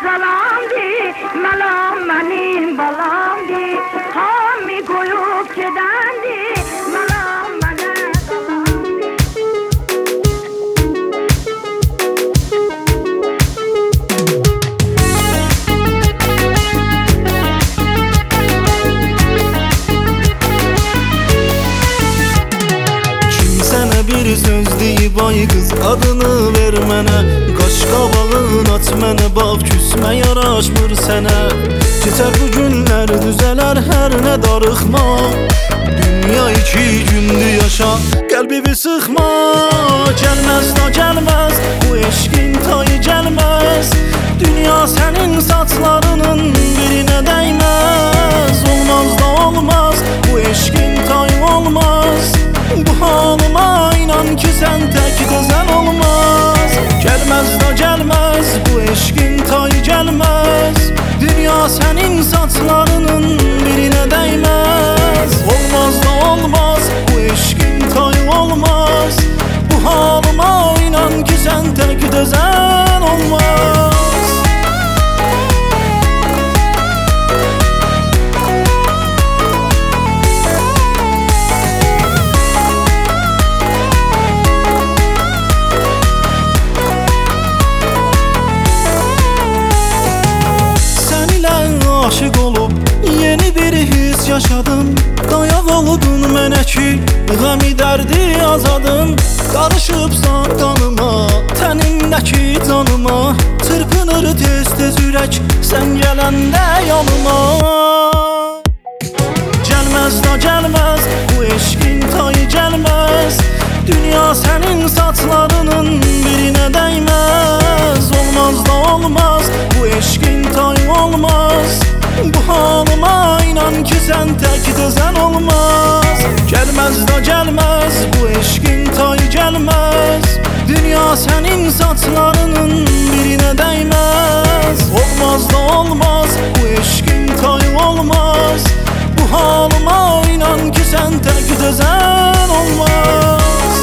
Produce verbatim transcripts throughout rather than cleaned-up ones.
zalamdi, malam mənim balamdi, hamı qoyub gedəndi, malam mənə zalamdi. Kimsənə bir söz deyib ay qız adını ver mənə, qaş qabağın aç mənə, bax küsmə yaraşmır sənə. Keçər bu günlər düzələr hər nə darıxma, dünya iki gündür yaşa, qəlbimi sıxma. Gəlməz da gəlməz, bu eşqin tayı gəlməz, dünya sənin saçlarının birinə dəyməz. Olmaz da olmaz, bu eşqin tayı olmaz, bu halıma inan ki sən tək gözəl olmaz. Gəlməz da gəlməz, bu eşqin tayı gəlməz, dünya sənin saçlarının birinə dəyməz. Olmaz da olmaz, bu eşqin tayı olmaz, bu halıma inan ki sən tək gözəl olmaz. Aşık olub yeni bir his yaşadım, dayaq oldun mənə ki qəmi dərdi azadın. Qarışıbsan qanıma, tənimdəki canıma, çırpınır tez-tez ürək sən gələndə yanıma. Gəlməz da gəlməz, bu eşqin tayı gəlməz, dünya sənin saçlarının birinə dəyməz. Olmaz da olmaz, bu eşqin tayı olmaz, bu halıma inan ki sən tək gözəl olmaz. Gəlməz da gəlməz, bu eşqin tayı gəlməz, dünya sənin saçlarının birinə dəyməz. Olmaz da olmaz, bu eşqin tayı olmaz, bu halıma inan ki sən tək gözəl olmaz.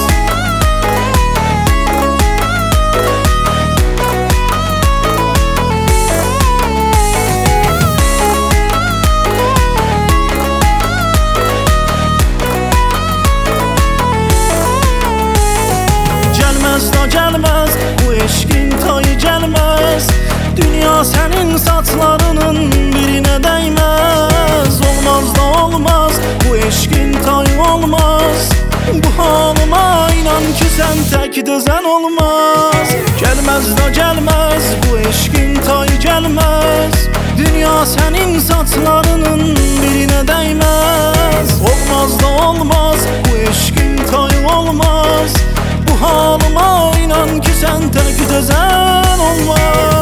Gəlməz da gəlməz, bu eşqin tayı gəlməz, dünya sənin saçlarının birinə dəyməz. Olmaz da olmaz, bu eşqin tayı olmaz, bu halıma inan ki sən tək gözəl olmaz. Gəlməz da gəlməz, bu eşqin tayı gəlməz, dünya sənin saçlarının birinə dəyməz. Olmaz da olmaz, bu eşqin tayı olmaz, bu halıma inan ki sən tək gözəl olmaz.